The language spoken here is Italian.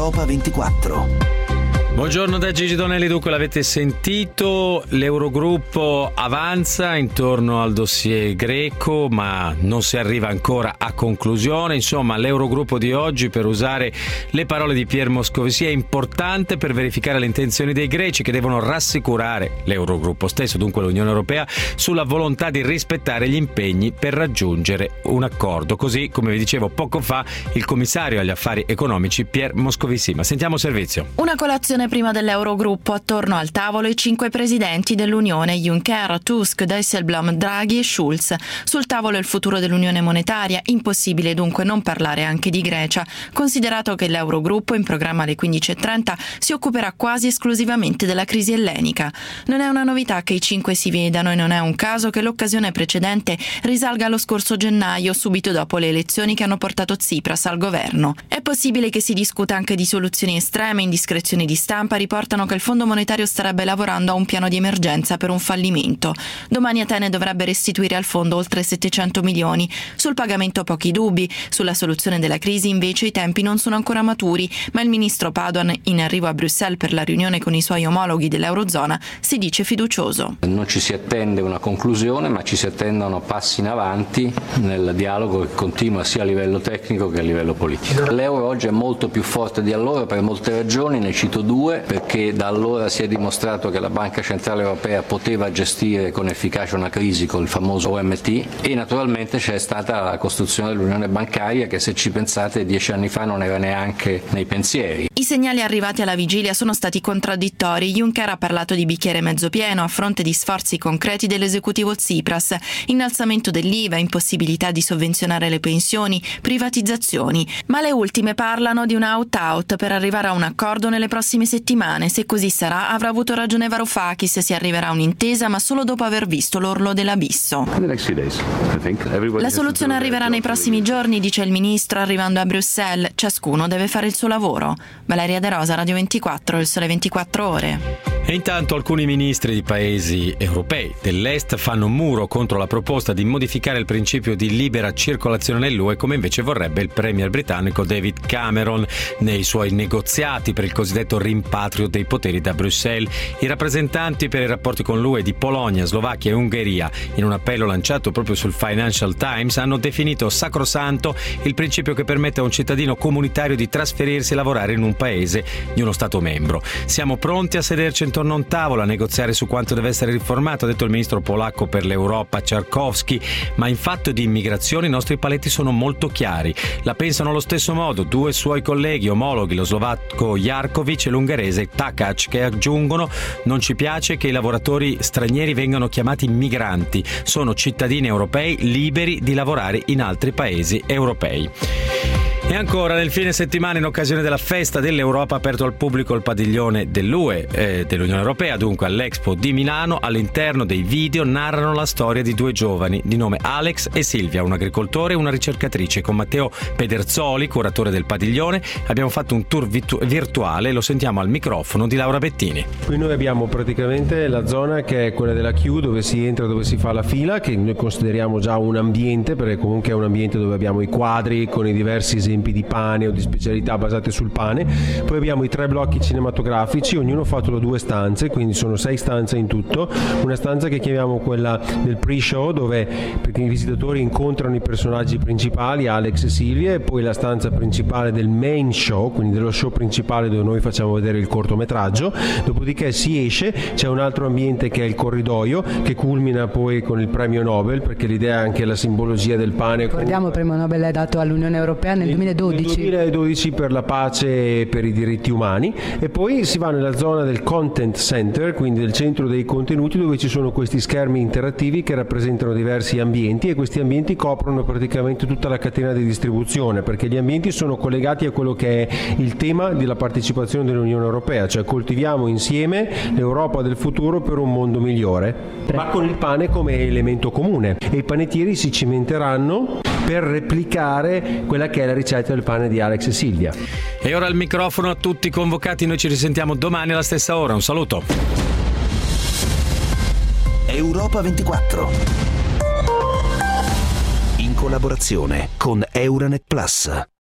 Europa 24. Buongiorno da Gigi Donelli. Dunque l'avete sentito, l'Eurogruppo avanza intorno al dossier greco, ma non si arriva ancora a conclusione. Insomma, l'Eurogruppo di oggi, per usare le parole di Pierre Moscovici, è importante per verificare le intenzioni dei greci, che devono rassicurare l'Eurogruppo stesso, dunque l'Unione Europea, sulla volontà di rispettare gli impegni per raggiungere un accordo. Così, come vi dicevo poco fa, il commissario agli affari economici Pierre Moscovici. Ma sentiamo servizio. Una colazione prima dell'Eurogruppo, attorno al tavolo i 5 presidenti dell'Unione, Juncker, Tusk, Dijsselbloem, Draghi e Schulz. Sul tavolo il futuro dell'Unione monetaria, impossibile dunque non parlare anche di Grecia, considerato che l'Eurogruppo, in programma alle 15:30, si occuperà quasi esclusivamente della crisi ellenica. Non è una novità che i 5 si vedano e non è un caso che l'occasione precedente risalga allo scorso gennaio, subito dopo le elezioni che hanno portato Tsipras al governo. È possibile che si discuta anche di soluzioni estreme. Indiscrezioni di stampa riportano che il Fondo monetario starebbe lavorando a un piano di emergenza per un fallimento. Domani Atene dovrebbe restituire al fondo oltre 700 milioni. Sul pagamento pochi dubbi, sulla soluzione della crisi invece i tempi non sono ancora maturi, ma il ministro Padoan, in arrivo a Bruxelles per la riunione con i suoi omologhi dell'Eurozona, si dice fiducioso. Non ci si attende una conclusione, ma ci si attendono passi in avanti nel dialogo che continua sia a livello tecnico che a livello politico. L'euro oggi è molto più forte di allora per molte ragioni, ne cito due: perché da allora si è dimostrato che la Banca Centrale Europea poteva gestire con efficacia una crisi con il famoso OMT, e naturalmente c'è stata la costruzione dell'Unione Bancaria, che, se ci pensate, 10 anni fa non era neanche nei pensieri. I segnali arrivati alla vigilia sono stati contraddittori. Juncker ha parlato di bicchiere mezzo pieno a fronte di sforzi concreti dell'esecutivo Tsipras: innalzamento dell'IVA, impossibilità di sovvenzionare le pensioni, privatizzazioni. Ma le ultime parlano di un out-out per arrivare a un accordo nelle prossime settimane. Se così sarà, avrà avuto ragione Varoufakis, si arriverà a un'intesa, ma solo dopo aver visto l'orlo dell'abisso. La soluzione arriverà nei prossimi giorni, dice il ministro, arrivando a Bruxelles. Ciascuno deve fare il suo lavoro. Valeria De Rosa, Radio 24, Il Sole 24 Ore. E intanto alcuni ministri di paesi europei dell'Est fanno muro contro la proposta di modificare il principio di libera circolazione nell'UE, come invece vorrebbe il premier britannico David Cameron nei suoi negoziati per il cosiddetto rimpatrio dei poteri da Bruxelles. I rappresentanti per i rapporti con l'UE di Polonia, Slovacchia e Ungheria, in un appello lanciato proprio sul Financial Times, hanno definito sacrosanto il principio che permette a un cittadino comunitario di trasferirsi e lavorare in un paese di uno Stato membro. Siamo pronti a sederci intorno a un tavolo a negoziare su quanto deve essere riformato, ha detto il ministro polacco per l'Europa Czarkowski, ma in fatto di immigrazione i nostri paletti sono molto chiari. La pensano allo stesso modo due suoi colleghi omologhi, lo slovacco Jarkovic e l'ungherese Takac, che aggiungono: non ci piace che i lavoratori stranieri vengano chiamati migranti, sono cittadini europei liberi di lavorare in altri paesi europei. E ancora, nel fine settimana, in occasione della festa dell'Europa, ha aperto al pubblico il padiglione dell'UE, dell'Unione Europea, dunque all'Expo di Milano. All'interno dei video narrano la storia di due giovani di nome Alex e Silvia, un agricoltore e una ricercatrice. Con Matteo Pederzoli, curatore del padiglione, abbiamo fatto un tour virtuale, lo sentiamo al microfono di Laura Bettini. Qui noi abbiamo praticamente la zona che è quella della queue, dove si entra, dove si fa la fila, che noi consideriamo già un ambiente, perché comunque è un ambiente dove abbiamo i quadri con i diversi esempi di pane o di specialità basate sul pane. Poi abbiamo i 3 blocchi cinematografici, ognuno fatto da 2 stanze, quindi sono 6 stanze in tutto. Una stanza che chiamiamo quella del pre-show, dove perché i visitatori incontrano i personaggi principali, Alex e Silvia, e poi la stanza principale del main show, quindi dello show principale dove noi facciamo vedere il cortometraggio. Dopodiché si esce, c'è un altro ambiente che è il corridoio, che culmina poi con il premio Nobel, perché l'idea è anche la simbologia del pane. Ricordiamo il premio Nobel è dato all'Unione Europea nel 2012. Nel 2012 per la pace e per i diritti umani. E poi si va nella zona del content center, quindi del centro dei contenuti, dove ci sono questi schermi interattivi che rappresentano diversi ambienti, e questi ambienti coprono praticamente tutta la catena di distribuzione, perché gli ambienti sono collegati a quello che è il tema della partecipazione dell'Unione Europea, cioè coltiviamo insieme l'Europa del futuro per un mondo migliore, ma con il pane come elemento comune, e i panettieri si cimenteranno per replicare quella che è la ricetta del pane di Alex e Silvia. E ora il microfono a tutti i convocati, noi ci risentiamo domani alla stessa ora, un saluto. Europa 24, in collaborazione con Euranet Plus.